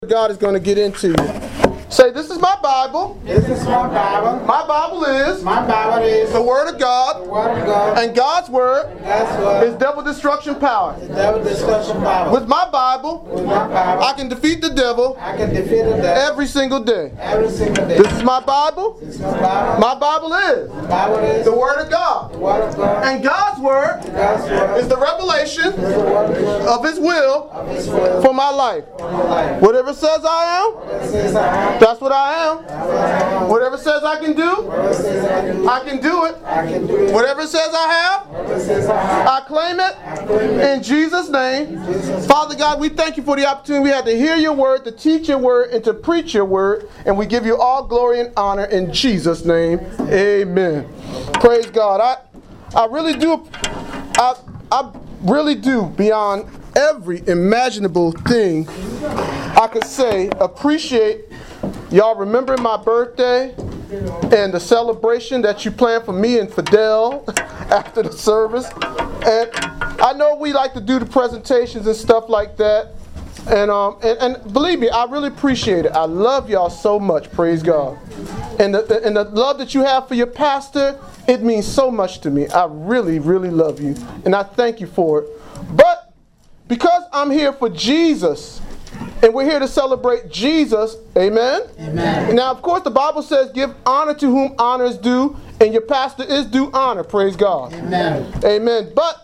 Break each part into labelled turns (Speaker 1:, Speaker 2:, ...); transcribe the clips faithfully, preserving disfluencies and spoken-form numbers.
Speaker 1: God is going to get into you. Say, this is my Bible.
Speaker 2: This is my Bible.
Speaker 1: My Bible is
Speaker 2: My Bible is
Speaker 1: the Word of God.
Speaker 2: the Word of God.
Speaker 1: And God's Word
Speaker 2: That's what
Speaker 1: is devil destruction power.
Speaker 2: the devil discussion Bible.
Speaker 1: With my Bible,
Speaker 2: With my Bible,
Speaker 1: I can defeat the devil
Speaker 2: I can defeat the devil
Speaker 1: every single day.
Speaker 2: every single day.
Speaker 1: This is my Bible.
Speaker 2: This is my Bible.
Speaker 1: My Bible is
Speaker 2: The Bible is
Speaker 1: the Word of God.
Speaker 2: the Word of God.
Speaker 1: And God's Word
Speaker 2: God's Word
Speaker 1: is the revelation
Speaker 2: is the Word of God
Speaker 1: of His will
Speaker 2: of His will
Speaker 1: for my life.
Speaker 2: for my life.
Speaker 1: Whatever it says I am,
Speaker 2: It says I am.
Speaker 1: that's what I am.
Speaker 2: That's what I am.
Speaker 1: Whatever it says I can do,
Speaker 2: Whatever it says I can do,
Speaker 1: I can do it.
Speaker 2: I can do it.
Speaker 1: Whatever it says I have,
Speaker 2: Whatever it says I have,
Speaker 1: I claim it in Jesus' name.
Speaker 2: Jesus.
Speaker 1: Father God, we thank you for the opportunity we had to hear your word, to teach your word, and to preach your word. And we give you all glory and honor in Jesus' name. Amen. Praise God. I, I really do, I, I really do, beyond every imaginable thing I could say, appreciate y'all remembering my birthday and the celebration that you planned for me and Fidel after the service. And I know we like to do the presentations and stuff like that. And um and, and believe me, I really appreciate it. I love y'all so much, praise God. And the, the and the love that you have for your pastor, it means so much to me. I really, really love you. And I thank you for it. But because I'm here for Jesus, and we're here to celebrate Jesus, amen?
Speaker 2: Amen.
Speaker 1: Now, of course, the Bible says, give honor to whom honor is due, and your pastor is due honor, praise God.
Speaker 2: Amen.
Speaker 1: Amen. But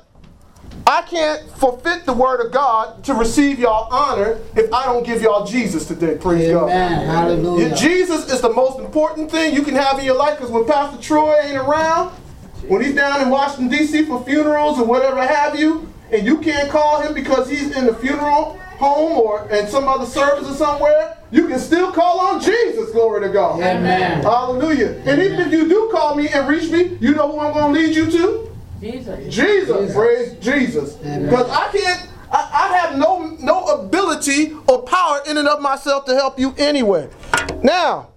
Speaker 1: I can't forfeit the word of God to receive y'all honor if I don't give y'all Jesus today, praise God.
Speaker 2: Amen. Hallelujah.
Speaker 1: Jesus is the most important thing you can have in your life, because when Pastor Troy ain't around, when he's down in Washington, D C for funerals or whatever have you, and you can't call him because he's in the funeral home or in some other service or somewhere, you can still call on Jesus, glory to God.
Speaker 2: Amen.
Speaker 1: Hallelujah. Amen. And even if you do call me and reach me, you know who I'm going to lead you to?
Speaker 3: Jesus.
Speaker 1: Jesus.
Speaker 2: Jesus.
Speaker 1: Praise Jesus. Because I can't, I, I have no, no ability or power in and of myself to help you anyway. Now,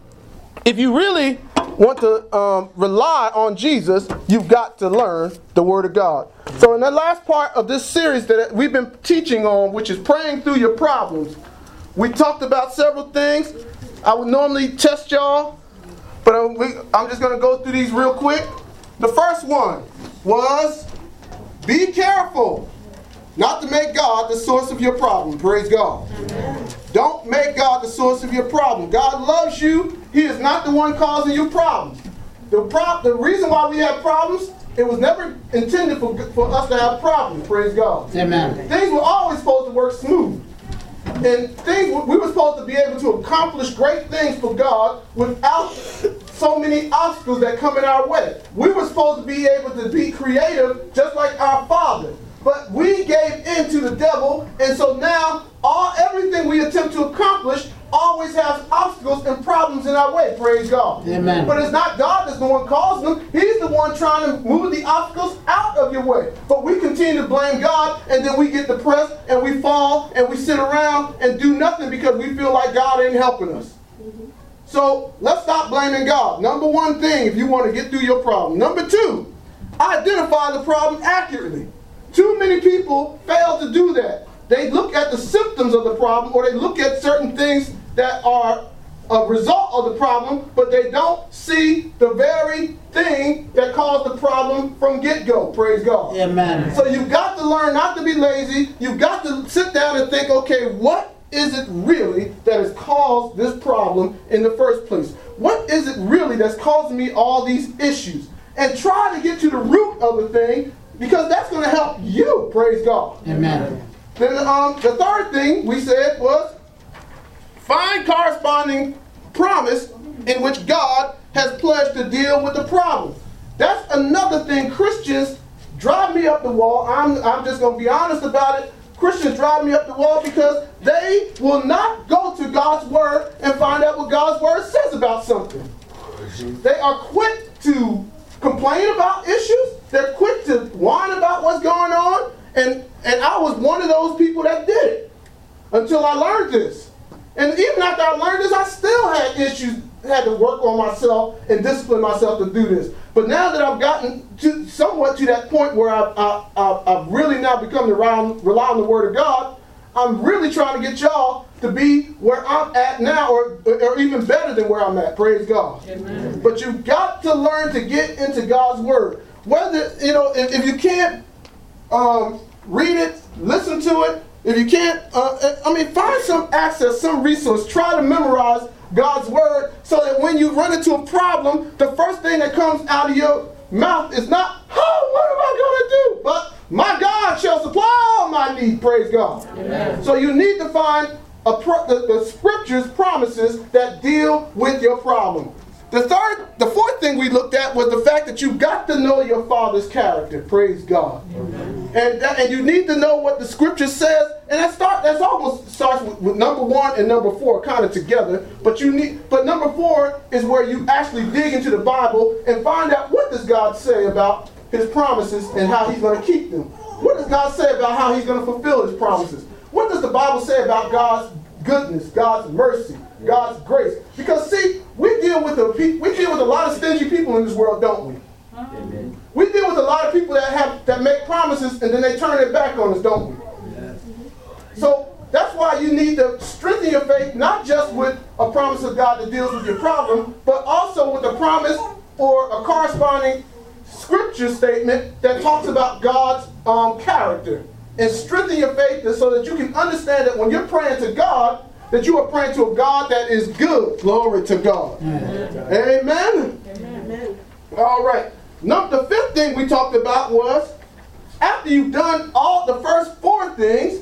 Speaker 1: if you really want to um, rely on Jesus, you've got to learn the Word of God. So in the last part of this series that we've been teaching on, which is praying through your problems, we talked about several things. I would normally test y'all, but I'm, we, I'm just going to go through these real quick. The first one was, be careful not to make God the source of your problem. Praise God. Amen. Don't make God the source of your problem. God loves you. He is not the one causing you problems. The, prob- the reason why we have problems, it was never intended for, for us to have problems. Praise God.
Speaker 2: Amen.
Speaker 1: Things were always supposed to work smooth. And things we were supposed to be able to accomplish great things for God without so many obstacles that come in our way. We were supposed to be able to be creative just like our Father. But we gave in to the devil, and so now all everything we attempt to accomplish always has obstacles and problems in our way. Praise God.
Speaker 2: Amen.
Speaker 1: But it's not God that's the one causing them. He's the one trying to move the obstacles out of your way. But we continue to blame God, and then we get depressed, and we fall, and we sit around and do nothing because we feel like God ain't helping us. Mm-hmm. So let's stop blaming God. Number one thing, if you want to get through your problem. Number two, identify the problem accurately. Too many people fail to do that. They look at the symptoms of the problem, or they look at certain things that are a result of the problem, but they don't see the very thing that caused the problem from get-go. Praise God.
Speaker 2: Amen.
Speaker 1: So you've got to learn not to be lazy. You've got to sit down and think, okay, what is it really that has caused this problem in the first place? What is it really that's causing me all these issues? And try to get to the root of the thing, because that's going to help you, praise God.
Speaker 2: Amen.
Speaker 1: Then um, the third thing we said was, find corresponding promise in which God has pledged to deal with the problem. That's another thing. Christians drive me up the wall. I'm, I'm just going to be honest about it. Christians drive me up the wall because they will not go to God's Word and find out what God's Word says about something. They are quick to complain about issues. They're quick to whine about what's going on. And, and I was one of those people that did it until I learned this. And even after I learned this, I still had issues, had to work on myself and discipline myself to do this. But now that I've gotten to somewhat to that point where I've, I, I, I've really now become to rely on, rely on the Word of God, I'm really trying to get y'all to be where I'm at now, or, or even better than where I'm at. Praise God. Amen. But you've got to learn to get into God's word. Whether, you know, if, if you can't um, read it, listen to it. If you can't, uh, I mean, find some access, some resource. Try to memorize God's word so that when you run into a problem, the first thing that comes out of your mouth is not, oh, what am I going to do? But my God shall supply all my need. Praise God. Amen. So you need to find a pro- the, the scriptures promises that deal with your problem. The third, the fourth thing we looked at was the fact that you've got to know your Father's character. Praise God. Amen. And that, and you need to know what the scripture says. And that start that's almost starts with, with number one and number four kind of together. But you need, but number four is where you actually dig into the Bible and find out what does God say about his promises and how he's going to keep them. What does God say about how he's going to fulfill his promises? What does the Bible say about God's goodness, God's mercy, God's grace? Because see, we deal with a we deal with a lot of stingy people in this world, don't we? Amen. We deal with a lot of people that have that make promises and then they turn their back on us, don't we? Yes. So that's why you need to strengthen your faith, not just with a promise of God that deals with your problem, but also with a promise or a corresponding scripture statement that talks about God's um, character. And strengthen your faith so that you can understand that when you're praying to God, that you are praying to a God that is good. Glory to God. Amen. Amen. Amen. All right. Now, the fifth thing we talked about was after you've done all the first four things,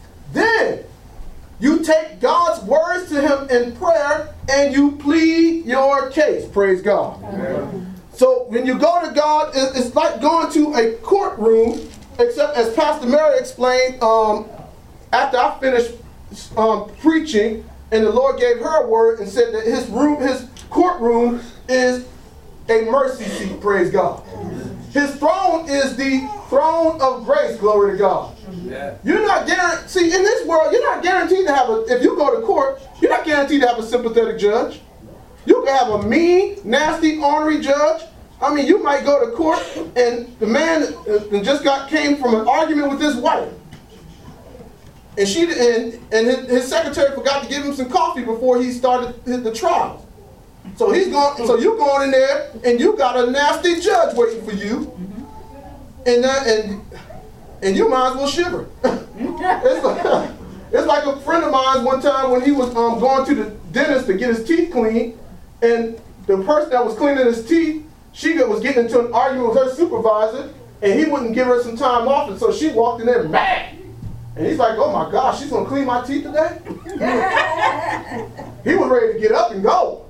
Speaker 1: then you take God's words to him in prayer and you plead your case. Praise God. Amen. So when you go to God, it's like going to a courtroom, except as Pastor Mary explained, um, after I finished um, preaching, and the Lord gave her a word and said that his room, his courtroom is a mercy seat, praise God. His throne is the throne of grace, glory to God. Yeah. You're not guaranteed, see, in this world, you're not guaranteed to have a, if you go to court, you're not guaranteed to have a sympathetic judge. You can have a mean, nasty, ornery judge. I mean, you might go to court and the man just got came from an argument with his wife. And she and, and his, his secretary forgot to give him some coffee before he started the trial. So he's going. So you're going in there, and you got a nasty judge waiting for you, and uh, and and you might as well shiver. it's, like, it's like a friend of mine one time when he was um, going to the dentist to get his teeth cleaned, and the person that was cleaning his teeth, she was getting into an argument with her supervisor, and he wouldn't give her some time off, and so she walked in there mad. And he's like, oh my gosh, she's gonna clean my teeth today? He was ready to get up and go.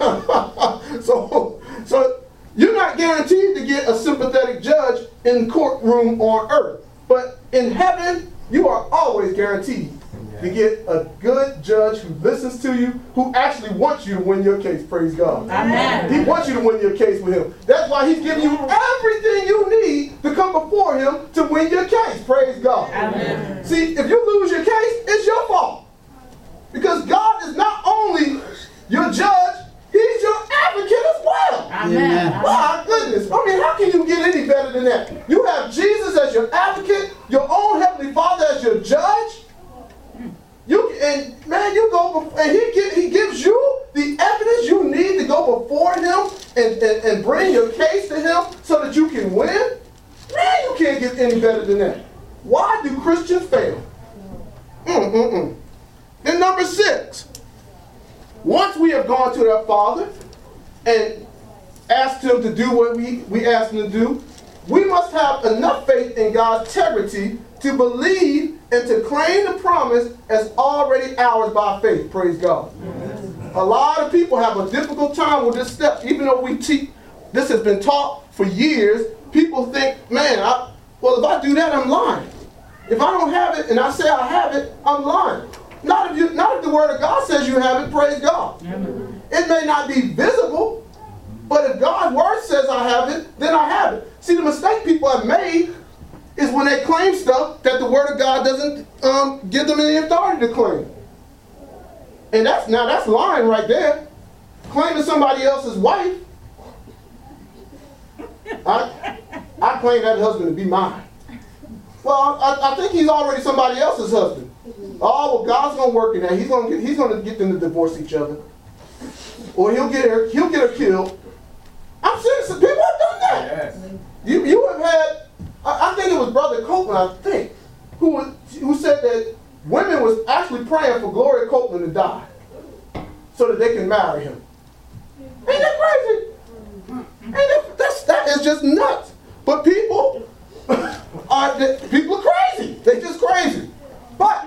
Speaker 1: so, so you're not guaranteed to get a sympathetic judge in the courtroom on earth. But in heaven, you are always guaranteed to get a good judge who listens to you, who actually wants you to win your case. Praise God. Amen. He wants you to win your case with him. That's why he's giving you everything you need to come before him to win your case. Praise God. Amen. See, if you lose your case, it's your fault. Because God is not only your judge, he's your advocate as well. Amen. My goodness. I mean, how can you get any better than that? You have Jesus as your advocate, your own Heavenly Father as your judge. You and man, you go before, and he give, he gives you the evidence you need to go before him and, and, and bring your case to him so that you can win. Man, you can't get any better than that. Why do Christians fail? Mm-mm-mm. Then number six, once we have gone to our Father and asked him to do what we, we asked him to do, we must have enough faith in God's integrity to believe and to claim the promise as already ours by faith. Praise God. Amen. A lot of people have a difficult time with this step. Even though we teach, this has been taught for years, people think, man, I, well, if I do that, I'm lying. If I don't have it and I say I have it, I'm lying. Not if, you, not if the Word of God says you have it, praise God. Amen. It may not be visible, but if God's Word says I have it, then I have it. See, the mistake people have made is when they claim stuff that the Word of God doesn't um, give them any authority to claim. And that's now that's lying right there. Claiming somebody else's wife. I, I claim that husband to be mine. Well, I, I think he's already somebody else's husband. Oh, well, God's gonna work in that. He's gonna get, he's gonna get them to divorce each other, or he'll get her, he'll get her killed. I'm serious. People have done that.
Speaker 3: Yes.
Speaker 1: You you have had. I, I think it was Brother Copeland. I think who was, who said that women was actually praying for Gloria Copeland to die, so that they can marry him. Ain't that crazy? Ain't that, that's, that is just nuts. But people are people are crazy. They just crazy. But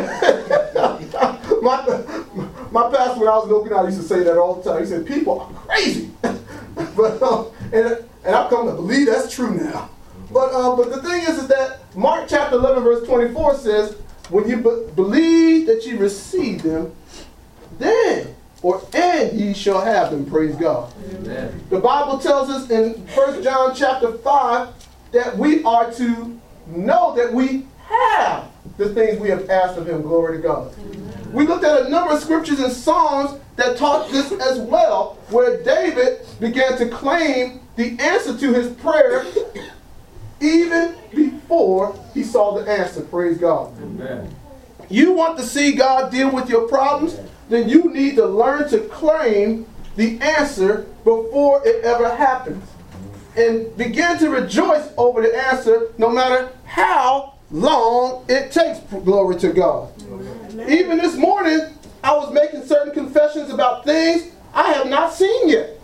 Speaker 1: my my pastor when I was in Okinawa used to say that all the time. He said people are crazy. but um, and and I've come to believe that's true now. But uh, but the thing is, is that Mark chapter eleven verse twenty-four says, when you be- believe that you receive them, then or and ye shall have them. Praise God. Amen. The Bible tells us in First John chapter five that we are to know that we have the things we have asked of him. Glory to God. Amen. We looked at a number of scriptures and Psalms that taught this as well, where David began to claim the answer to his prayer even before he saw the answer. Praise God. Amen. You want to see God deal with your problems? Then you need to learn to claim the answer before it ever happens. And begin to rejoice over the answer no matter how long it takes. Glory to God. Amen. Even this morning, I was making certain confessions about things I have not seen yet.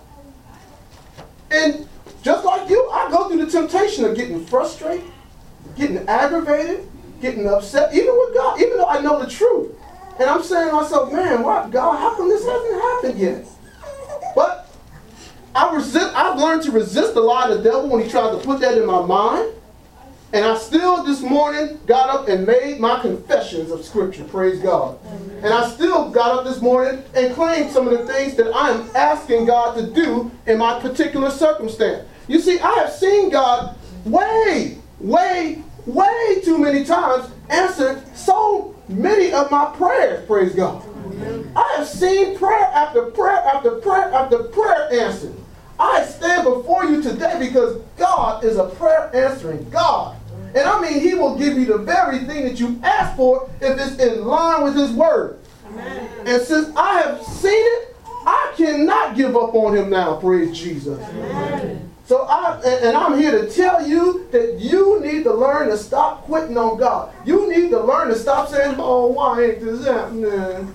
Speaker 1: And just like you, I go through the temptation of getting frustrated, getting aggravated, getting upset, even with God, even though I know the truth. And I'm saying to myself, man, why, God, how come this hasn't happened yet? But I resist, I've learned to resist the lie of the devil when he tries to put that in my mind. And I still this morning got up and made my confessions of Scripture. Praise God. And I still got up this morning and claimed some of the things that I am asking God to do in my particular circumstance. You see, I have seen God way, way, way too many times answer so many of my prayers. Praise God. I have seen prayer after prayer after prayer after prayer answered. I stand before you today because God is a prayer answering God. And I mean, he will give you the very thing that you ask for if it's in line with his word. Amen. And since I have seen it, I cannot give up on him now. Praise Jesus. Amen. So I, and, and I'm here to tell you that you need to learn to stop quitting on God. You need to learn to stop saying, oh, why ain't this happening?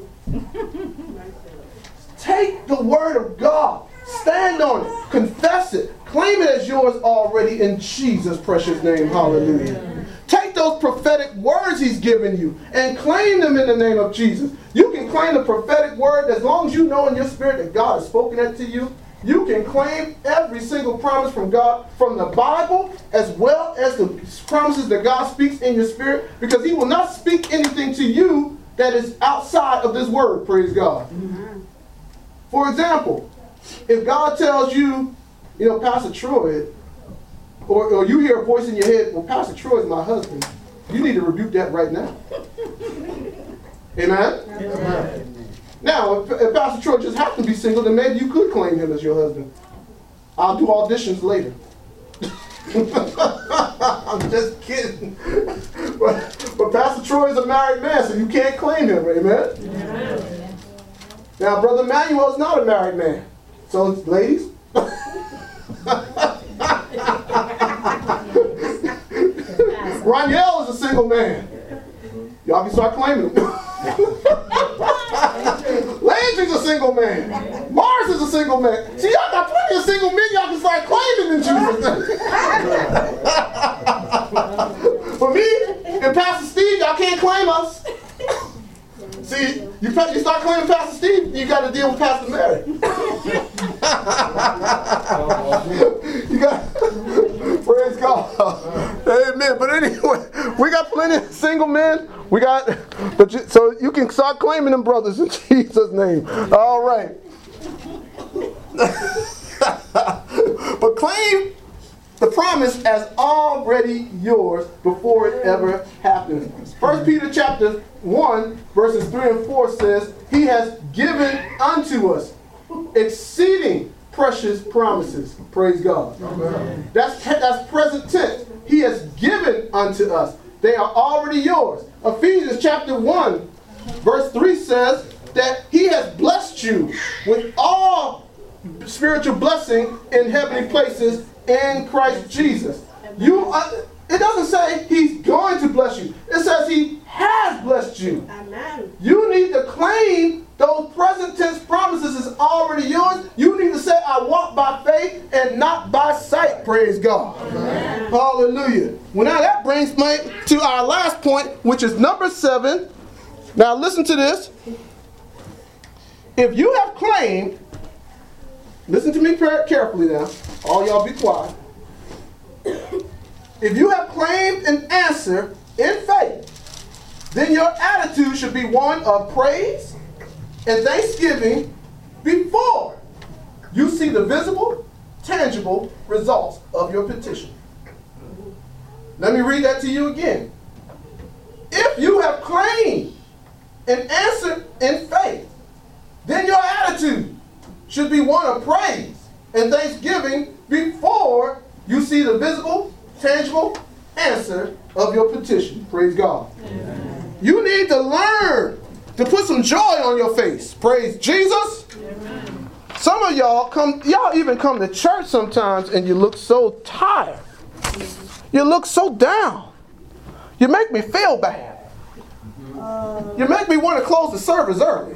Speaker 1: Take the word of God. Stand on it. Confess it. Claim it as yours already in Jesus' precious name. Hallelujah. Amen. Take those prophetic words he's given you and claim them in the name of Jesus. You can claim the prophetic word as long as you know in your spirit that God has spoken that to you. You can claim every single promise from God, from the Bible, as well as the promises that God speaks in your spirit, because he will not speak anything to you that is outside of this word. Praise God. Mm-hmm. For example, if God tells you, you know, Pastor Troy, or, or you hear a voice in your head, well, Pastor Troy is my husband, you need to rebuke that right now. Amen? Amen. Now, if, if Pastor Troy just happened to be single, then maybe you could claim him as your husband. I'll do auditions later. I'm just kidding. But, but Pastor Troy is a married man, so you can't claim him. Amen? Amen. Now, Brother Manuel is not a married man. So, ladies, Roniel is a single man. Y'all can start claiming him. Landry's a single man. Mars is a single man. See, y'all got plenty of single men y'all can start claiming in Jesus' name. For me and Pastor Steve, y'all can't claim us. See, you, you start claiming Pastor Steve, you got to deal with Pastor Mary. You got, praise God. Amen. But anyway, we got plenty of single men. We got, but you, so you can start claiming them brothers in Jesus' name. All right. But claim the promise as already yours before it ever happens. First Peter chapter one, verses three and four says, he has given unto us exceeding precious promises. Praise God. Amen. That's, that's present tense. He has given unto us. They are already yours. Ephesians chapter one, verse three says that he has blessed you with all spiritual blessing in heavenly places in Christ Jesus. You, uh, it doesn't say he's going to bless you. It says he has blessed you.
Speaker 3: Amen.
Speaker 1: You need to claim those present tense promises is already yours. You need to say, I walk by faith and not by sight. Praise God. Amen. Hallelujah. Well, now that brings me to our last point, which is number seven. Now listen to this. If you have claimed, listen to me carefully now. All y'all be quiet. If you have claimed an answer in faith, then your attitude should be one of praise and thanksgiving before you see the visible, tangible results of your petition. Let me read that to you again. If you have claimed an answer in faith, then your attitude should be one of praise and thanksgiving before you see the visible, tangible answer of your petition. Praise God. Amen. You need to learn to put some joy on your face. Praise Jesus. Amen. Some of y'all come, y'all even come to church sometimes and you look so tired. You look so down. You make me feel bad. Uh, you make me want to close the service early.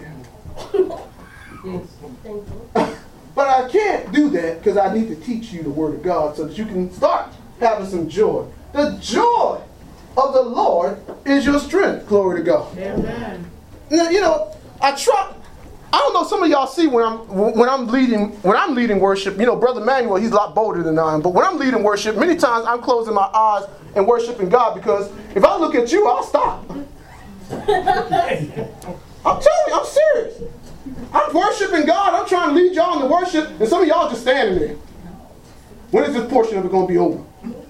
Speaker 1: But I can't do that because I need to teach you the Word of God so that you can start having some joy. The joy of the Lord is your strength. Glory to God. Amen. Now, you know, I try. I don't know. Some of y'all see when I'm when I'm leading when I'm leading worship. You know, Brother Manuel, he's a lot bolder than I am. But when I'm leading worship, many times I'm closing my eyes and worshiping God because if I look at you, I'll stop. I'm telling you, I'm serious. I'm worshiping God. I'm trying to lead y'all in the worship, and some of y'all just standing there. When is this portion of it going to be over?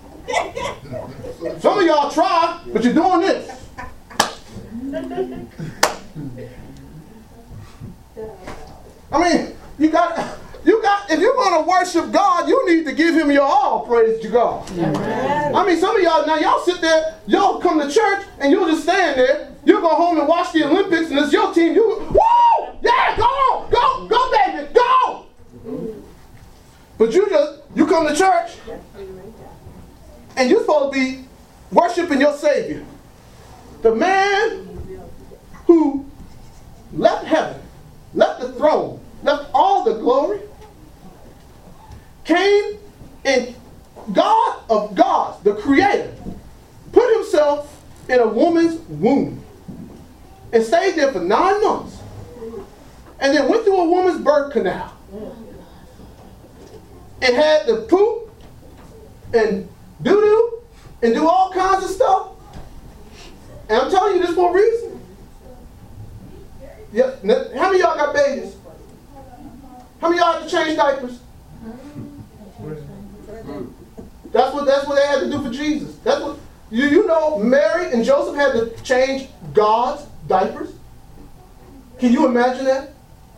Speaker 1: Some of y'all try, but you're doing this. I mean, you got, you got. If you're going to worship God, you need to give Him your all. Praise to God. Amen. I mean, some of y'all now y'all sit there, y'all come to church, and you'll just stand there. You'll go home and watch the Olympics, and it's your team. You, woo! Yeah, go on, go, go, baby, go! But you just, you come to church, and you're supposed to be worshiping your Savior. The man who left heaven, left the throne, left all the glory, came and God of gods, the Creator, put Himself in a woman's womb and stayed there for nine months. And then went through a woman's birth canal. And had to poop and doo-doo and do all kinds of stuff. And I'm telling you this for a reason. Yeah, how many of y'all got babies? How many of y'all have to change diapers? That's what that's what they had to do for Jesus. That's what you, you know Mary and Joseph had to change God's diapers. Can you imagine that?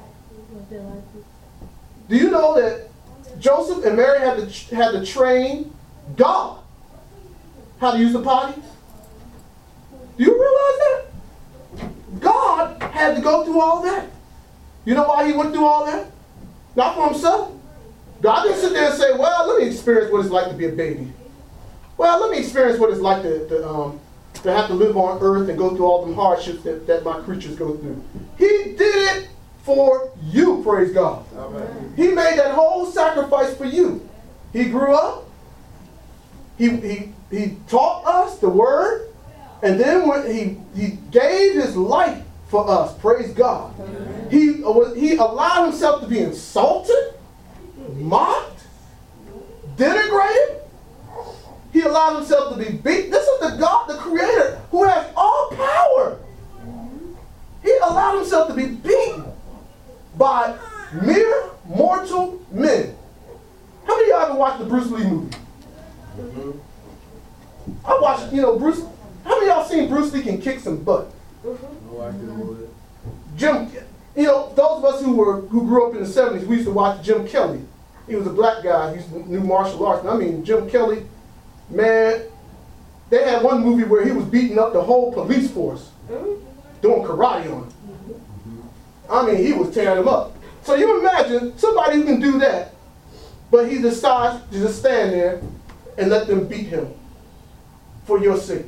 Speaker 1: Do you know that Joseph and Mary had to had to train God how to use the potty? Do you realize that? God had to go through all that. You know why He went through all that? Not for Himself. God didn't sit there and say, well, let me experience what it's like to be a baby. Well, let me experience what it's like to, to, um, to have to live on earth and go through all the hardships that, that my creatures go through. He did it for you, praise God. Amen. He made that whole sacrifice for you. He grew up. He, he, he taught us the word. And then when he, he gave His life for us, praise God. Amen. He, uh, he allowed Himself to be insulted, mocked, denigrated. He allowed Himself to be beaten. This is the God, the Creator, who has all power. He allowed Himself to be beaten by mere mortal men. How many of y'all ever watched the Bruce Lee movie? Mm-hmm. I watched, you know, Bruce. How many of y'all seen Bruce Lee can kick some butt? Mm-hmm. No, I didn't. Jim, you know, those of us who were who grew up in the seventies, we used to watch Jim Kelly. He was a black guy. He used to knew martial arts. And I mean, Jim Kelly, man, they had one movie where he was beating up the whole police force, doing karate on them. I mean, he was tearing them up. So you imagine somebody who can do that, but he decides to just stand there and let them beat him for your sake.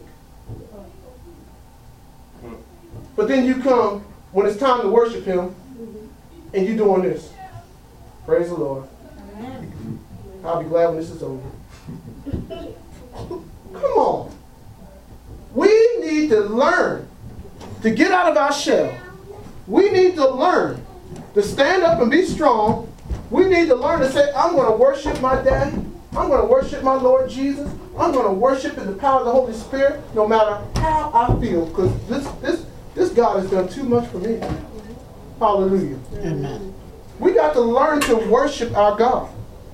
Speaker 1: But then you come when it's time to worship him, and you doing this. Praise the Lord. I'll be glad when this is over. Come on. We need to learn to get out of our shell. We need to learn to stand up and be strong. We need to learn to say, I'm going to worship my daddy. I'm going to worship my Lord Jesus. I'm going to worship in the power of the Holy Spirit no matter how I feel, because this, this, this God has done too much for me. Hallelujah.
Speaker 2: Amen.
Speaker 1: We got to learn to worship our God.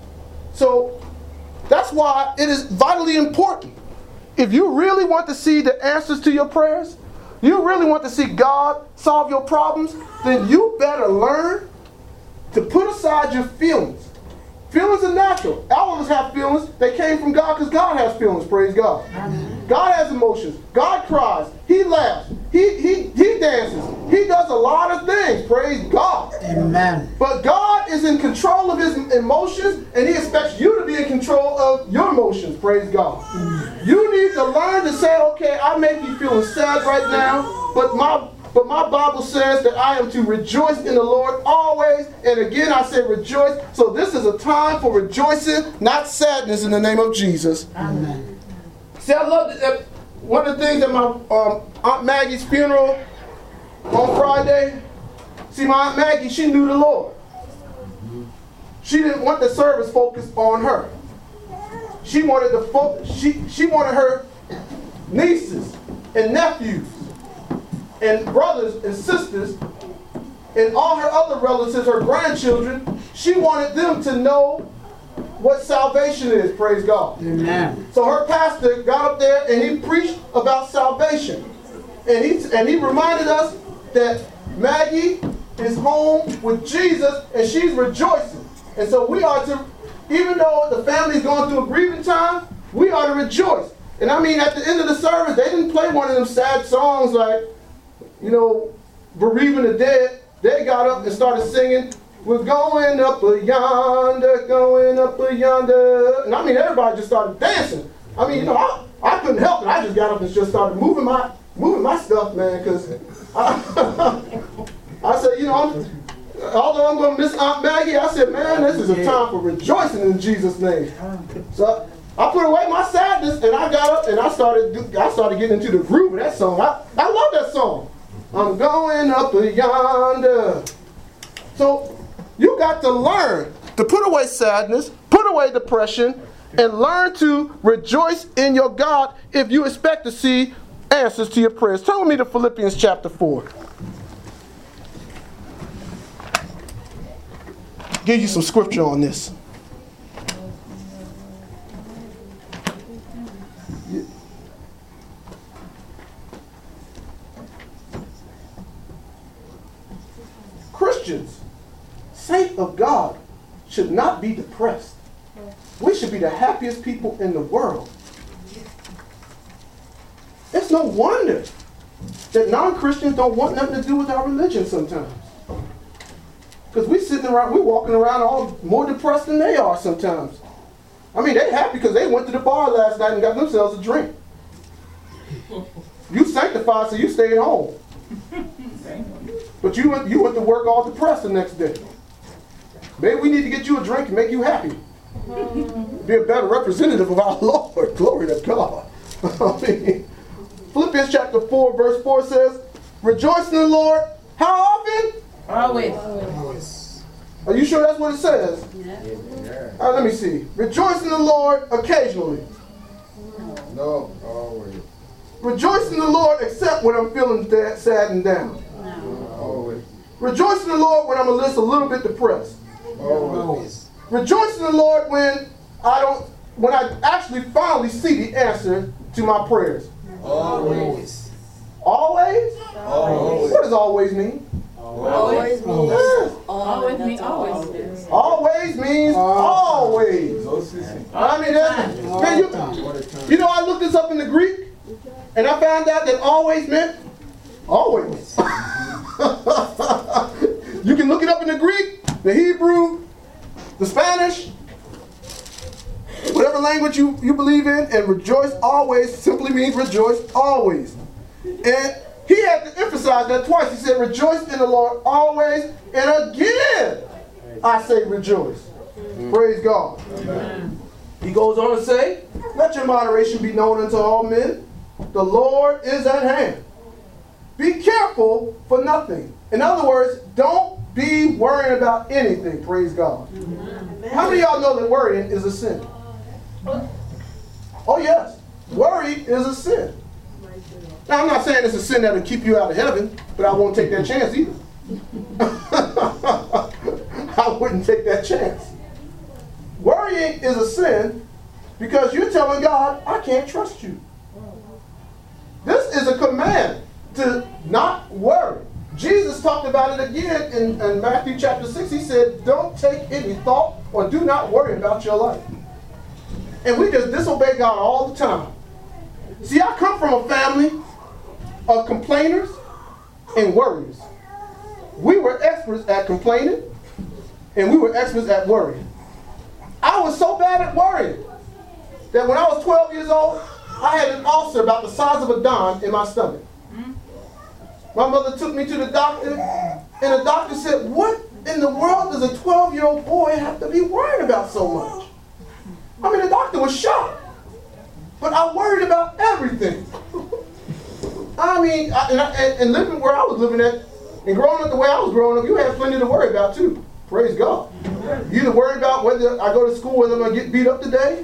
Speaker 1: So that's why it is vitally important. If you really want to see the answers to your prayers, you really want to see God solve your problems, then you better learn to put aside your feelings. Feelings are natural. All of us have feelings. They came from God because God has feelings, praise God. Amen. God has emotions. God cries. He laughs. He, he, he dances. He does a lot of things, praise God.
Speaker 2: Amen.
Speaker 1: But God is in control of his emotions, and he expects you to be in control of your emotions, praise God. Amen. You need to learn to say, okay, I may be feeling sad right now, but my But my Bible says that I am to rejoice in the Lord always. And again, I say rejoice. So this is a time for rejoicing, not sadness, in the name of Jesus.
Speaker 2: Amen.
Speaker 1: See, I love that. One of the things at my um, Aunt Maggie's funeral on Friday, see, my Aunt Maggie, she knew the Lord. She didn't want the service focused on her. She wanted the fo- she, she wanted her nieces and nephews and brothers and sisters and all her other relatives, her grandchildren, she wanted them to know what salvation is, praise God.
Speaker 2: Amen.
Speaker 1: So her pastor got up there and he preached about salvation. And he, and he reminded us that Maggie is home with Jesus and she's rejoicing. And so we are to, even though the family's going through a grieving time, we are to rejoice. And I mean, at the end of the service, they didn't play one of them sad songs like, you know, bereaving the dead. They got up and started singing, we're going up a yonder, going up a yonder. And I mean, everybody just started dancing. I mean, you know, I, I couldn't help it. I just got up and just started moving my moving my stuff, man, because I, I said, you know, I'm, although I'm going to miss Aunt Maggie, I said, man, this is a time for rejoicing in Jesus' name. So I put away my sadness and I got up and I started I started getting into the groove of that song. I, I love that song. I'm going up yonder. So you got to learn to put away sadness, put away depression, and learn to rejoice in your God if you expect to see answers to your prayers. Turn with me to Philippians chapter four. Give you some scripture on this. Christians, saints of God, should not be depressed. We should be the happiest people in the world. It's no wonder that non-Christians don't want nothing to do with our religion sometimes. Because we sitting around, we walking around all more depressed than they are sometimes. I mean, they happy because they went to the bar last night and got themselves a drink. You sanctified, so you stayed home. But you went, you went to work all depressed the next day. Maybe we need to get you a drink and make you happy. Be a better representative of our Lord. Glory to God. I mean, Philippians chapter four, verse four says, rejoice in the Lord. How often?
Speaker 3: Always.
Speaker 2: Always.
Speaker 1: Are you sure that's what it says?
Speaker 3: Yeah.
Speaker 1: All right, let me see. Rejoice in the Lord occasionally.
Speaker 4: No, always.
Speaker 1: Rejoice in the Lord except when I'm feeling da- sad and down.
Speaker 4: Always.
Speaker 1: Rejoice in the Lord when I'm a little, a little bit depressed.
Speaker 4: Always.
Speaker 1: Rejoice in the Lord when I don't, when I actually finally see the answer to my prayers.
Speaker 4: Always.
Speaker 1: Always?
Speaker 4: Always.
Speaker 1: What does always mean?
Speaker 3: Always means.
Speaker 1: Yeah.
Speaker 3: Always means always.
Speaker 1: Always means always. I mean, that's, man, you, you know, I looked this up in the Greek. And I found out that always meant always. You can look it up in the Greek, the Hebrew, the Spanish, whatever language you, you believe in, and rejoice always simply means rejoice always. And he had to emphasize that twice. He said, rejoice in the Lord always, and again, I say rejoice. Mm-hmm. Praise God. Amen. He goes on to say, let your moderation be known unto all men. The Lord is at hand. Be careful for nothing. In other words, don't be worrying about anything. Praise God. Amen. How many of y'all know that worrying is a sin? Oh yes, worry is a sin. Now I'm not saying it's a sin that will keep you out of heaven, but I won't take that chance either. I wouldn't take that chance. Worrying is a sin because you're telling God, I can't trust you. This is a command to not worry. Jesus talked about it again in, in Matthew chapter six. He said, don't take any thought or do not worry about your life. And we just disobey God all the time. See, I come from a family of complainers and worriers. We were experts at complaining, and we were experts at worrying. I was so bad at worrying that when I was twelve years old, I had an ulcer about the size of a dime in my stomach. My mother took me to the doctor, and the doctor said, what in the world does a twelve-year-old boy have to be worried about so much? I mean, the doctor was shocked, but I worried about everything. I mean, I, and, I, and, and living where I was living at, and growing up the way I was growing up, you had plenty to worry about too. Praise God. You either worry about whether I go to school, whether I'm going to get beat up today,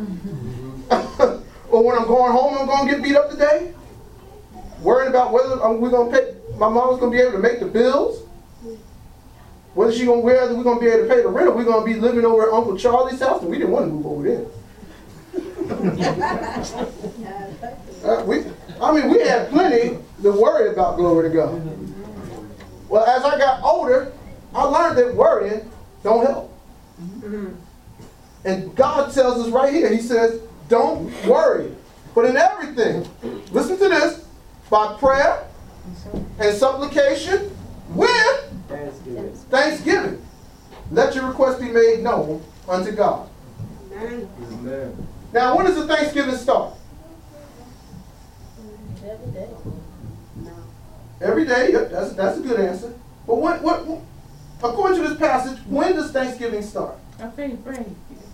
Speaker 1: or when I'm going home, I'm going to get beat up today. Worrying about whether we're going to pay, my mom's going to be able to make the bills, whether she going, whether we're going to be able to pay the rent, or we're going to be living over at Uncle Charlie's house, and we didn't want to move over there. uh, we, I mean, we had plenty to worry about, glory to God. Well, as I got older, I learned that worrying don't help. And God tells us right here, he says, don't worry, but in everything, listen to this, by prayer and supplication with Thanksgiving. Thanksgiving. Let your request be made known unto God. Amen. Now, when does the Thanksgiving start?
Speaker 3: Every day. No.
Speaker 1: Every day. Yep, that's, that's a good answer. But what, what, what, according to this passage, when does Thanksgiving start?
Speaker 3: Okay, pray.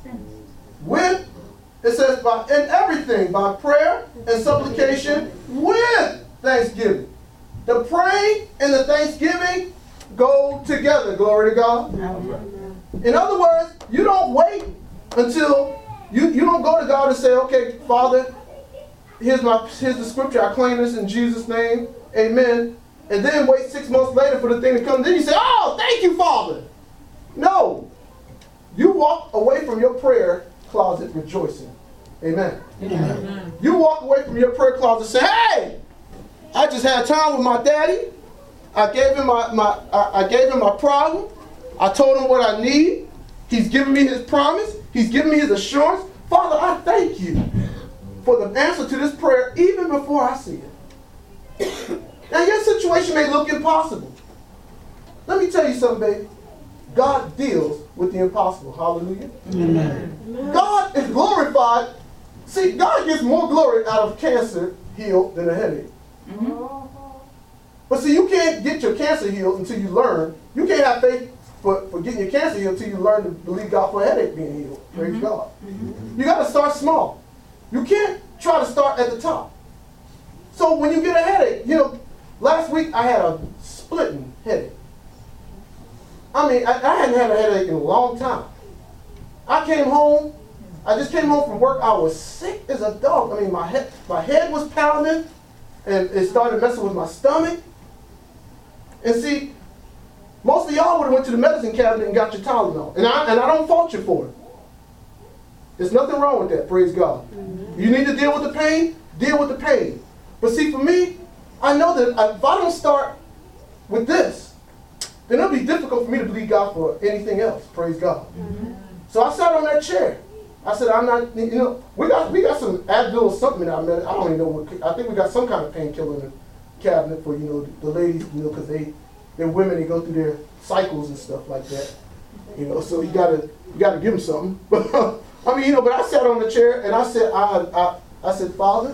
Speaker 1: When? It says, by, in everything, by prayer and supplication with thanksgiving. The praying and the thanksgiving go together, glory to God. In other words, you don't wait until, you, you don't go to God and say, okay, Father, here's, my, here's the scripture, I claim this in Jesus' name, amen. And then wait six months later for the thing to come. Then you say, oh, thank you, Father. No. You walk away from your prayer closet rejoicing. Amen. Amen. You walk away from your prayer closet and say, hey, I just had time with my daddy. I gave him my, my I, I gave him my problem. I told him what I need. He's given me his promise. He's given me his assurance. Father, I thank you for the answer to this prayer even before I see it. Now your situation may look impossible. Let me tell you something, baby. God deals with the impossible. Hallelujah. Amen. God is glorified. See, God gets more glory out of cancer healed than a headache. Mm-hmm. But see, you can't get your cancer healed until you learn. You can't have faith for, for getting your cancer healed until you learn to believe God for a headache being healed. Praise mm-hmm. God. Mm-hmm. You got to start small. You can't try to start at the top. So when you get a headache, you know, last week I had a splitting headache. I mean, I, I hadn't had a headache in a long time. I came home. I just came home from work. I was sick as a dog. I mean, my head, my head was pounding, and it started messing with my stomach. And see, most of y'all would have went to the medicine cabinet and got your Tylenol. And I, and I don't fault you for it. There's nothing wrong with that, praise God. Mm-hmm. You need to deal with the pain, deal with the pain. But see, for me, I know that if I don't start with this, then it'll be difficult for me to believe God for anything else, praise God. Mm-hmm. So I sat on that chair. I said, I'm not, you know, we got we got some Advil or something in our med. I don't even know what, I think we got some kind of painkiller in the cabinet for, you know, the, the ladies, you know, because they, they're women, they go through their cycles and stuff like that. You know, so you gotta, you gotta give them something. But, I mean, you know, but I sat on the chair and I said, I, I, I said, Father,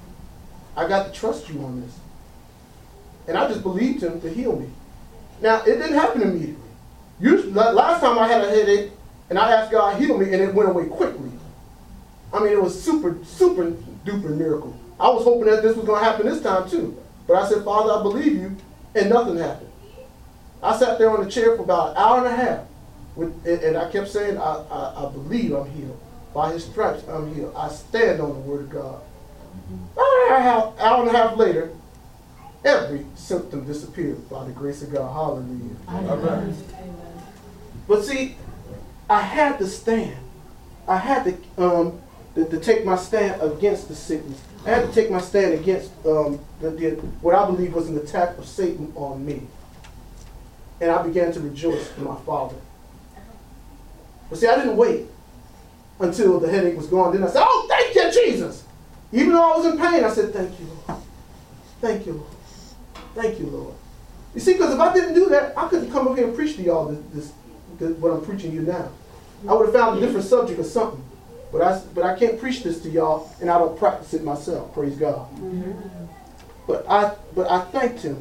Speaker 1: I got to trust you on this. And I just believed him to heal me. Now, it didn't happen immediately. Usually, last time I had a headache, and I asked God to heal me, and it went away quickly. I mean, it was super, super duper miracle. I was hoping that this was going to happen this time too. But I said, Father, I believe you, and nothing happened. I sat there on the chair for about an hour and a half, with, and I kept saying, I, I, I believe I'm healed. By his stripes, I'm healed. I stand on the word of God. About an hour and a half later, every symptom disappeared by the grace of God. Hallelujah.
Speaker 3: Amen.
Speaker 1: But see, I had to stand. I had to, um, to, to take my stand against the sickness. I had to take my stand against um, the, the, what I believe was an attack of Satan on me. And I began to rejoice in my Father. But see, I didn't wait until the headache was gone. Then I said, oh, thank you, Jesus. Even though I was in pain, I said, thank you, Lord. Thank you, Lord. Thank you, Lord. You see, because if I didn't do that, I couldn't come up here and preach to y'all this, this, this, what I'm preaching to you now. I would have found a different subject or something. But I, but I can't preach this to y'all, and I don't practice it myself. Praise God. Mm-hmm. But I but I thanked him.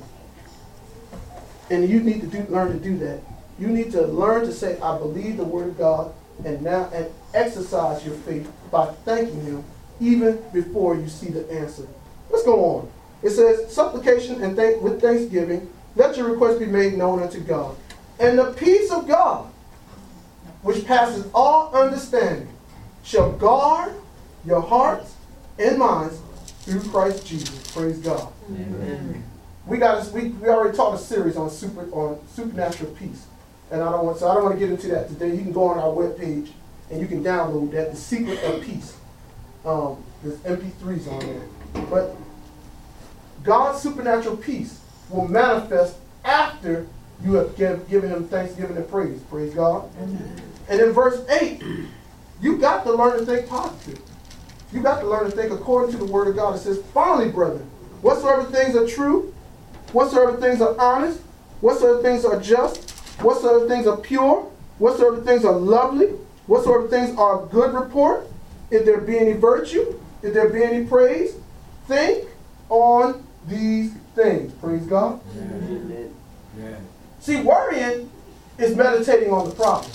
Speaker 1: And you need to do, learn to do that. You need to learn to say, I believe the word of God, and now and exercise your faith by thanking him even before you see the answer. Let's go on. It says, supplication and thank, with thanksgiving, let your request be made known unto God. And the peace of God, which passes all understanding, shall guard your hearts and minds through Christ Jesus. Praise God. Amen. We got we, we already taught a series on super on supernatural peace, and I don't want so I don't want to get into that today. You can go on our webpage and you can download that, The Secret of Peace. Um, there's M P threes on there, but God's supernatural peace will manifest after you have give, given him thanksgiving and praise. Praise God. Amen. And in verse eight, you got to learn to think positive. You got to learn to think according to the word of God. It says, finally, brethren, whatsoever things are true, whatsoever things are honest, whatsoever things are just, whatsoever things are pure, whatsoever things are lovely, whatsoever things are of good report, if there be any virtue, if there be any praise, think on these things. Praise God. Amen. Amen. See, worrying is meditating on the problem.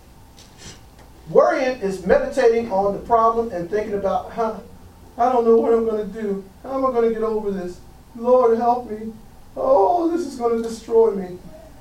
Speaker 1: Worrying is meditating on the problem and thinking about, how, I don't know what I'm going to do. How am I going to get over this? Lord, help me. Oh, this is going to destroy me.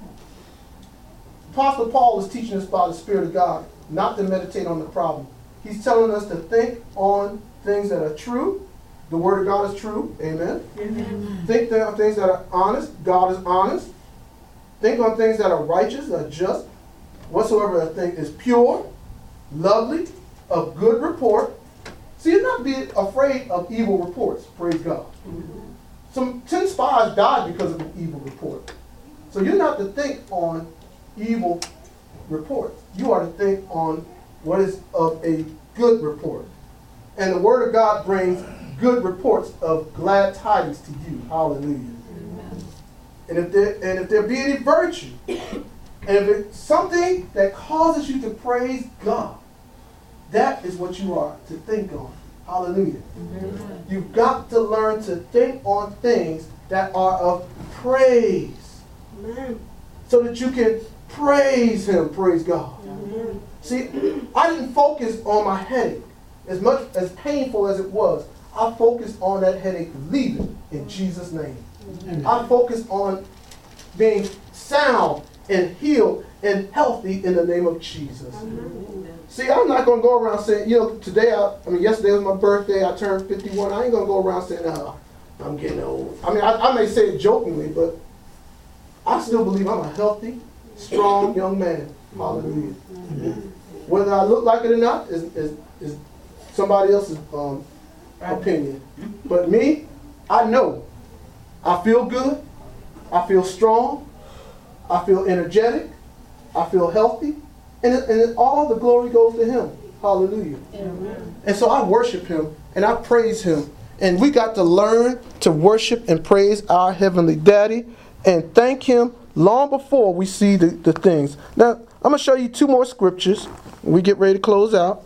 Speaker 1: Apostle Paul is teaching us by the Spirit of God not to meditate on the problem. He's telling us to think on things that are true. The Word of God is true. Amen. Amen. Think on things that are honest. God is honest. Think on things that are righteous, are just. Whatsoever a thing is pure, lovely, of good report. See, you're not be afraid of evil reports. Praise God. Mm-hmm. Some ten spies died because of an evil report. So you're not to think on evil reports. You are to think on what is of a good report. And the Word of God brings good reports of glad tidings to you. Hallelujah. Amen. And if there and if there be any virtue, and if it's something that causes you to praise God, that is what you are to think on. Hallelujah. Amen. You've got to learn to think on things that are of praise. Amen. So that you can praise him. Praise God. Amen. See, I didn't focus on my headache. As much as painful as it was, I focused on that headache leaving in Jesus' name. Amen. I focused on being sound and healed and healthy in the name of Jesus. Amen. See, I'm not going to go around saying, you know, today, I, I mean, yesterday was my birthday. I turned fifty-one. I ain't going to go around saying, oh, I'm getting old. I mean, I, I may say it jokingly, but I still believe I'm a healthy, strong young man. Hallelujah. Amen. Whether I look like it or not is, is, is somebody else's um, opinion. But me, I know. I feel good. I feel strong. I feel energetic. I feel healthy. And, it, and it, all the glory goes to him. Hallelujah.
Speaker 3: Amen.
Speaker 1: And so I worship him and I praise him. And we got to learn to worship and praise our Heavenly Daddy and thank him long before we see the, the things. Now, I'm going to show you two more scriptures. We get ready to close out.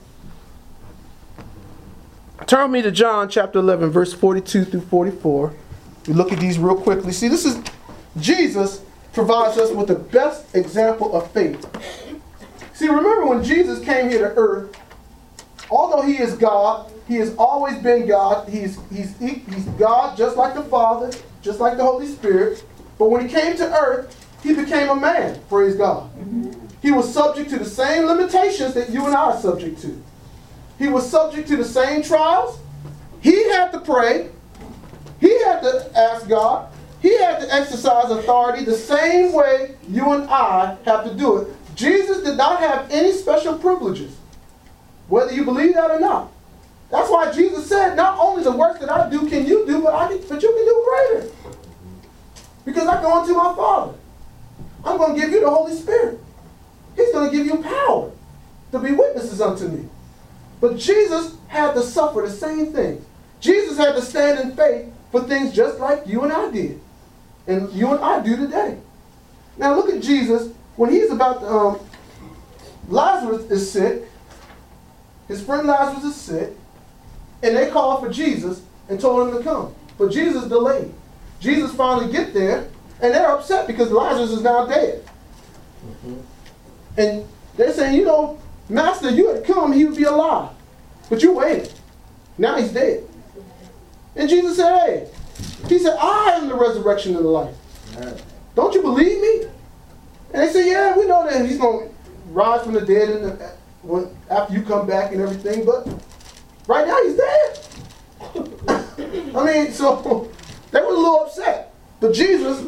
Speaker 1: Turn me to John chapter eleven, verse forty-two through forty-four. We look at these real quickly. See, this is Jesus provides us with the best example of faith. See, remember when Jesus came here to earth, although he is God, he has always been God. He's, he's, he's God just like the Father, just like the Holy Spirit. But when he came to earth, he became a man, praise God. He was subject to the same limitations that you and I are subject to. He was subject to the same trials. He had to pray. He had to ask God. He had to exercise authority the same way you and I have to do it. Jesus did not have any special privileges, whether you believe that or not. That's why Jesus said, not only the works that I do can you do, but, I can, but you can do greater. Because I go unto my Father. I'm going to give you the Holy Spirit. He's going to give you power to be witnesses unto me. But Jesus had to suffer the same things. Jesus had to stand in faith for things just like you and I did. And you and I do today. Now look at Jesus. When he's about to, um, Lazarus is sick. His friend Lazarus is sick. And they called for Jesus and told him to come. But Jesus delayed. Jesus finally get there. And they're upset because Lazarus is now dead. Mm-hmm. And they're saying, you know, Master, you had come, he would be alive. But you waited. Now he's dead. And Jesus said, hey, he said, I am the resurrection and the life. Amen. Don't you believe me? And they said, yeah, we know that he's going to rise from the dead in the, when, after you come back and everything. But right now he's dead. I mean, so they were a little upset. But Jesus,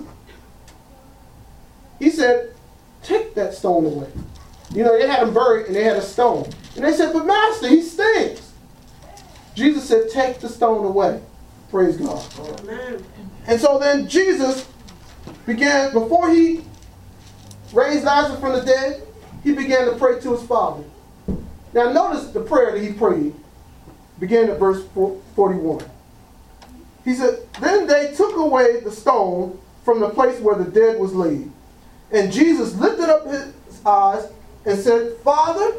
Speaker 1: he said, take that stone away. You know, they had him buried and they had a stone. And they said, but Master, he stinks. Jesus said, take the stone away. Praise God. Amen. And so then Jesus began, before he raised Lazarus from the dead, he began to pray to his Father. Now notice the prayer that he prayed. Began at verse forty-one. He said, then they took away the stone from the place where the dead was laid. And Jesus lifted up his eyes and said, Father,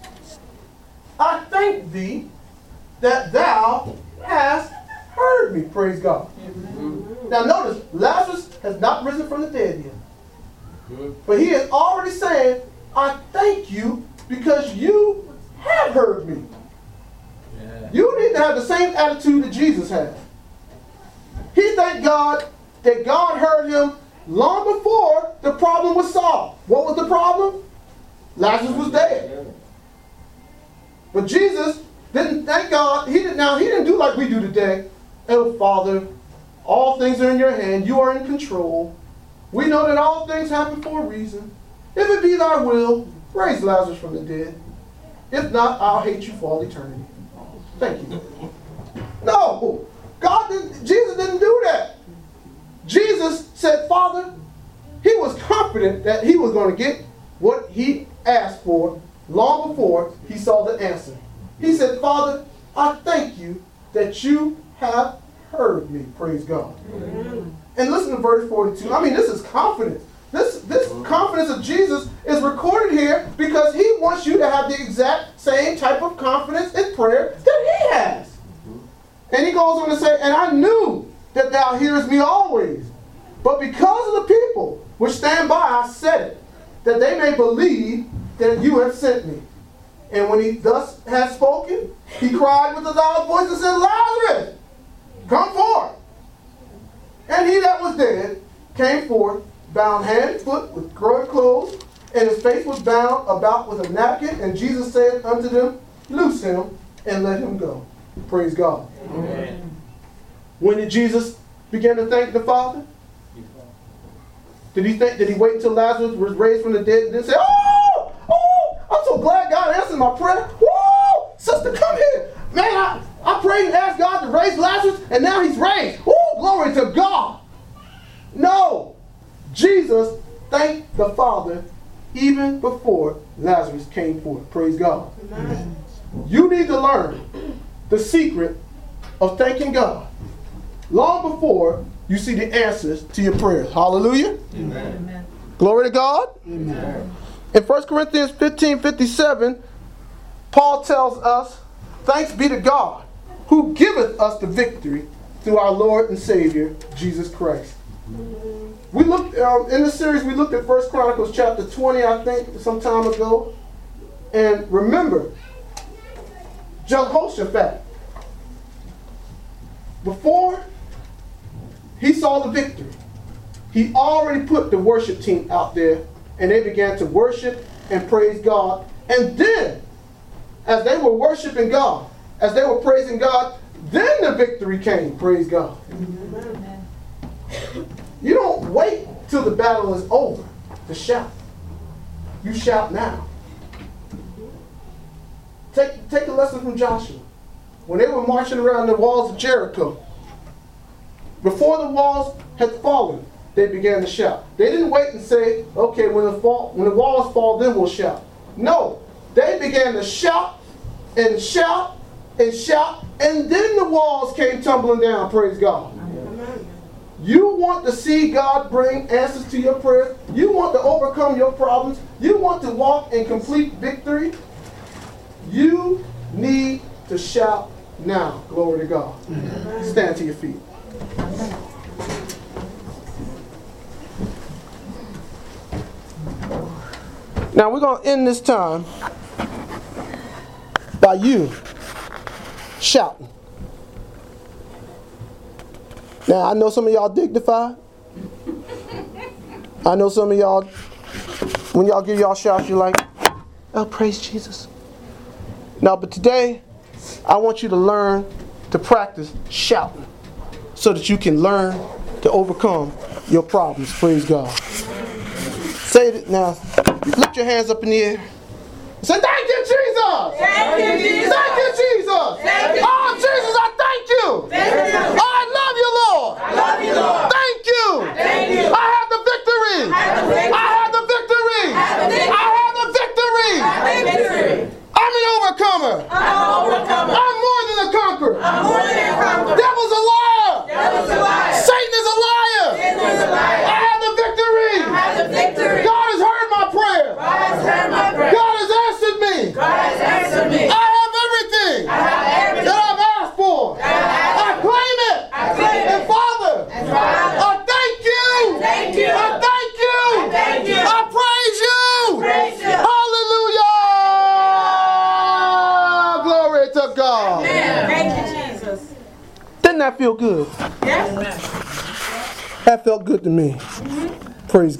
Speaker 1: I thank thee that thou hast heard me. Praise God. Mm-hmm. Now notice, Lazarus has not risen from the dead yet. Good. But he is already saying, I thank you because you have heard me. Yeah. You need to have the same attitude that Jesus had. He thanked God that God heard him long before the problem was solved. What was the problem? Lazarus was dead. But Jesus didn't thank God. He didn't, now, he didn't do like we do today. Oh, Father, all things are in your hand. You are in control. We know that all things happen for a reason. If it be thy will, raise Lazarus from the dead. If not, I'll hate you for all eternity. Thank you. No, God didn't, Jesus didn't do that. Jesus said, Father, he was confident that he was going to get what he asked for long before he saw the answer. He said, Father, I thank you that you have heard me. Praise God. Amen. And listen to verse forty-two. I mean, this is confidence. This, this confidence of Jesus is recorded here because he wants you to have the exact same type of confidence in prayer that he has. And he goes on to say, and I knew that thou hearest me always. But because of the people which stand by, I said it, that they may believe that you have sent me. And when he thus had spoken, he cried with a loud voice and said, Lazarus, come forth. And he that was dead came forth, bound hand and foot with growing clothes, and his face was bound about with a napkin. And Jesus said unto them, loose him and let him go. Praise God. Amen. When did Jesus begin to thank the Father? Did he think? Did he wait until Lazarus was raised from the dead and then say, "Oh, oh, I'm so glad God answered my prayer. Whoa, sister, come here, man! I, I prayed and asked God to raise Lazarus, and now he's raised. Whoa, glory to God!" No, Jesus thanked the Father even before Lazarus came forth. Praise God. Amen. You need to learn the secret of thanking God long before you see the answers to your prayers. Hallelujah.
Speaker 4: Amen.
Speaker 1: Glory to God.
Speaker 4: Amen.
Speaker 1: In First Corinthians fifteen fifty-seven, Paul tells us, thanks be to God, who giveth us the victory through our Lord and Savior, Jesus Christ. We looked, um, in the series, we looked at First Chronicles chapter twenty, I think, some time ago. And remember, Jehoshaphat, before he saw the victory, he already put the worship team out there, and they began to worship and praise God. And then, as they were worshiping God, as they were praising God, then the victory came, praise God. Amen. You don't wait till the battle is over to shout. You shout now. Take, take a lesson from Joshua. When they were marching around the walls of Jericho, before the walls had fallen, they began to shout. They didn't wait and say, okay, when the, fall, when the walls fall, then we'll shout. No, they began to shout and shout and shout, and then the walls came tumbling down, praise God. Amen. You want to see God bring answers to your prayers? You want to overcome your problems? You want to walk in complete victory? You need to shout now. Glory to God. Amen. Stand to your feet. Now we're going to end this time by you shouting. Now I know some of y'all dignified. I know some of y'all, when y'all give y'all shouts, you're like, oh, praise Jesus. Now, but today, I want you to learn to practice shouting so that you can learn to overcome your problems. Praise God. Say it now. Lift your hands up in the air. Say, thank you, Jesus.
Speaker 3: Thank you, Jesus.
Speaker 1: Thank you, Jesus.
Speaker 3: Thank you.
Speaker 1: Oh, Jesus, I thank you.
Speaker 3: Thank you.
Speaker 1: Oh, I love you, Lord.
Speaker 3: I love you, Lord.
Speaker 1: Thank you.
Speaker 3: Thank you.
Speaker 1: I have the victory.
Speaker 3: I have the victory.
Speaker 1: I have the victory.
Speaker 3: I have the victory.
Speaker 1: I have the victory.
Speaker 3: I have the victory.
Speaker 1: I'm an overcomer.
Speaker 3: I'm an overcomer.
Speaker 1: I'm more than a conqueror.
Speaker 3: I'm more than a conqueror.
Speaker 1: Devil's a liar.
Speaker 3: Devil's a liar.
Speaker 1: Satan is a liar.
Speaker 3: Satan is a liar.
Speaker 1: I have the victory.
Speaker 3: I have the victory.
Speaker 1: God has heard my prayer.
Speaker 3: God has heard my prayer.
Speaker 1: God has answered me.
Speaker 3: God has answered me.
Speaker 1: I have everything
Speaker 3: I have everything
Speaker 1: that I've asked for.
Speaker 3: that I have
Speaker 1: I
Speaker 3: asked for.
Speaker 1: claim it.
Speaker 3: I claim it.
Speaker 1: And Father,
Speaker 3: And Father,
Speaker 1: I thank you.
Speaker 3: thank you.
Speaker 1: I thank you.
Speaker 3: I thank you.
Speaker 1: I praise you.
Speaker 3: Praise you.
Speaker 1: Hallelujah. Glory to God.
Speaker 3: Amen. Thank you, Jesus.
Speaker 1: Didn't that feel good?
Speaker 3: Yes.
Speaker 1: That felt good to me. Praise God.